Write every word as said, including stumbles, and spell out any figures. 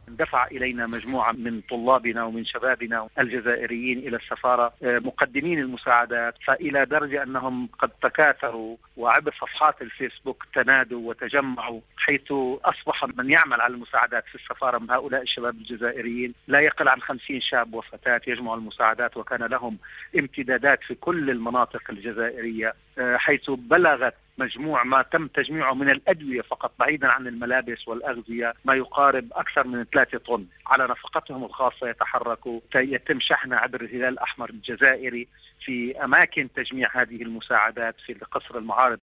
دفع إلينا مجموعة من طلابنا ومن شبابنا الجزائريين إلى السفارة مقدمين المساعدات، فإلى درجة أنهم قد تكاثروا وعبر صفحات الفيسبوك تنادوا وتجمعوا، حيث أصبح من يعمل على المساعدات في السفارة من هؤلاء الشباب الجزائريين لا يقل عن خمسين شاب وفتاة يجمعوا المساعدات، وكان لهم امتدادات في كل المناطق الجزائرية، حيث بلغت مجموع ما تم تجميعه من الأدوية فقط بعيدا عن الملابس والأغذية ما يقارب أكثر من ثلاثة طن. على نفقتهم الخاصة يتحركوا، يتم شحنها عبر الهلال الأحمر الجزائري في أماكن تجميع هذه المساعدات في قصر المعارض